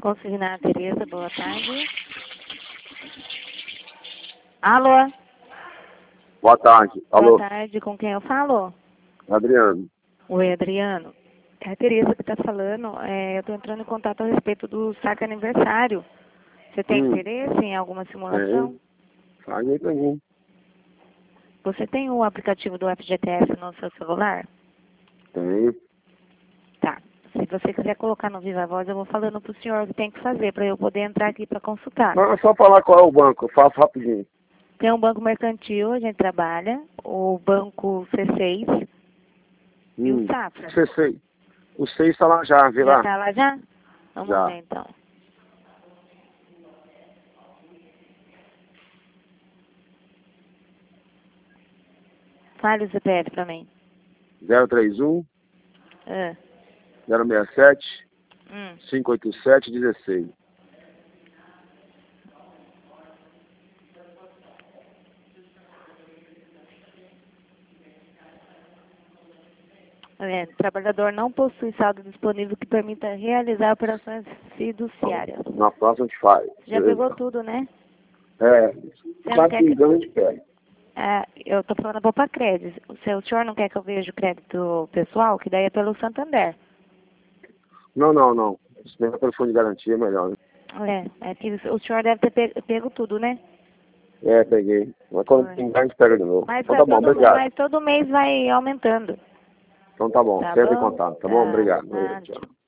Consignada Tereza, boa tarde. Alô? Boa tarde. Alô, Boa tarde, com quem eu falo? Adriano. Oi, Adriano. É a Tereza que está falando. Eu estou entrando em contato a respeito do saque aniversário. Você tem interesse em alguma simulação? Faz aí pra mim. Você tem o aplicativo do FGTS no seu celular? Tenho. Tá. Se você quiser colocar no Viva Voz, eu vou falando para o senhor o que tem que fazer para eu poder entrar aqui para consultar. Não, é só falar qual é o banco. Eu faço rapidinho. Tem um banco mercantil, a gente trabalha, o banco C6 e o Safra. C6. O 6 está lá já, vê Já lá. está lá já? Vamos Já. ver então. Fale o CPF para mim. 031 Ah, 067 hum. 587 16. Trabalhador não possui saldo disponível que permita realizar operações fiduciárias. Na próxima a gente faz. Já Beleza? pegou tudo, né? É. Você não Vai quer que... pingando, a gente pega. eu tô falando para crédito. O senhor não quer que eu veja o crédito pessoal? Que daí é pelo Santander. Não. Se tem telefone de garantia, é melhor, né? É que o senhor deve ter pego tudo, né? É, peguei. Mas quando pingar, a gente pega de novo. Mas, Então tá bom, obrigado. mas todo mês vai aumentando. Então tá bom, Tá sempre em bom? contato, tá bom? Tá. Obrigado. Nada. Tchau.